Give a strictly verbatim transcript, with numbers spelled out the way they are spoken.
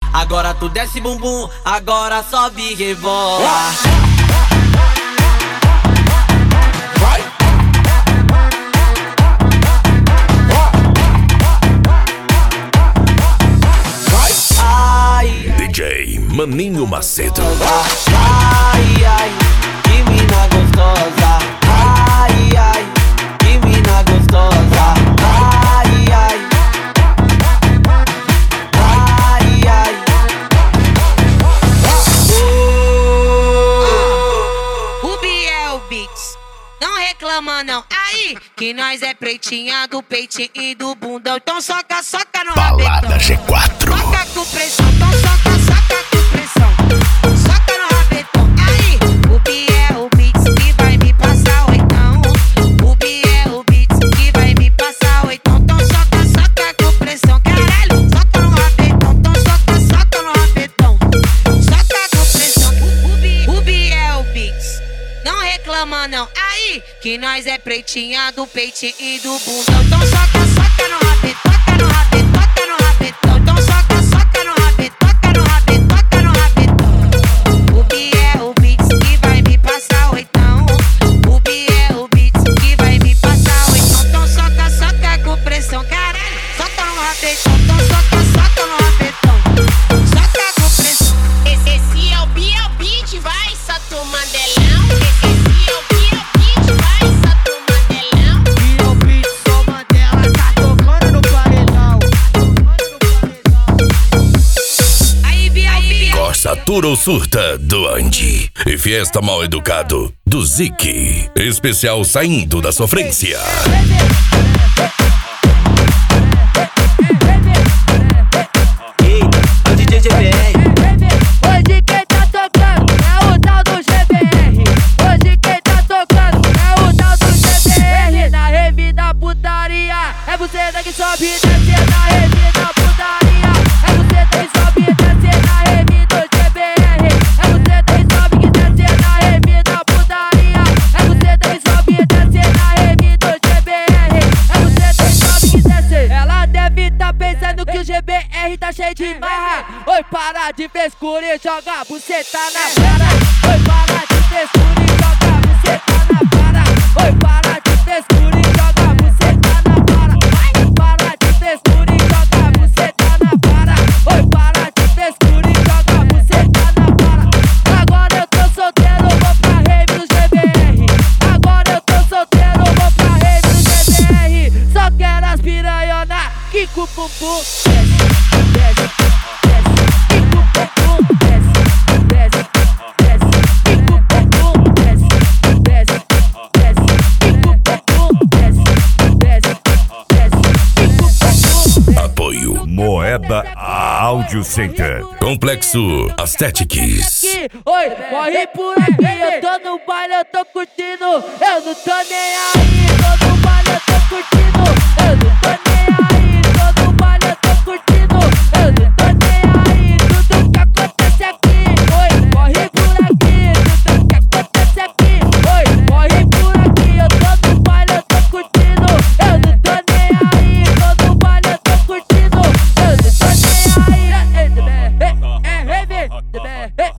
Agora tu desce bumbum, agora sobe e rebola. D J Maninho Macedo. Ai, ai, que mina gostosa. Ai, ai, que mina gostosa. Ai, ai, ai, ai. Oh. O Biel Beats, não reclama não. Aí, que nós é pretinha do peitinho e do bundão. Então soca, soca no rabetão. Balada G quatro. Soca com pressão, então soca, soca com pressão. Soca no rabetão. Aí, o Biel Beats que vai me passar oitão. O Biel Beats que vai me passar oitão. Então soca, soca com pressão. Caralho, soca no rabetão. Então soca, soca no rabetão. Soca com pressão. O, o, Bi- o Biel Beats, não reclama não. Aí, que nós é pretinha do peitinho e do bundão. Então soca, soca no rabetão. Toca no rabetão, toca no rabetão. Então soca, soca no rabetão. Toca no rabetão, toca no rabetão. O Biel Beats que vai me passar oitão. O Biel Beats que vai me passar oitão. Então soca, soca com pressão. Caralho, soca no rabetão. Então soca, soca no rabetão. Soca com pressão. Esse, esse é o Biel Beat, vai, Sato Mandelão. Esse, esse é o Biel Beat, vai, Sato Mandelão. Biel Beats, só Mandela, tá tocando no paredão. Aí, Biel, Biel. Costa Tour ou Surta do Andy. E Fiesta Mal Educado do Ziki. Especial Saindo da Sofrência. Ei, o D J G B R. Hoje quem tá tocando é o tal do G B R. Hoje quem tá tocando é o tal do G B R. Na rave da putaria, é você que sobe e desce na rave da putaria. É você que sobe e desce na rave do G B R. É você que sobe e desce na rave da putaria. É você que sobe e desce na rave do G B R. É você que sobe e desce. Ela deve tá pensando que o G B R tá cheio de marra. Oi, para de frescura e joga buceta na cara. Oi, para de frescura e joga buceta na cara. Oi, para de frescura e joga buceta na cara. Vai, para de frescura e joga buceta na cara. Oi, para de frescura e joga buceta na cara. Agora eu tô solteiro, vou pra rave do G B R. Agora eu tô solteiro, vou pra rave do G B R. Só quero as piranhona que com o bumbum desce, desce, desce. Que com o bumbum desce, desce, desce. Que com o bumbum desce, desce, desce. Que com o bumbum desce, desce, desce. Que com o bumbum. Apoio Moeda Audio Center. Complexo Aesthetics. Aqui, oi, morre por aqui. Eu tô no baile, eu tô curtindo, eu não tô nem aí.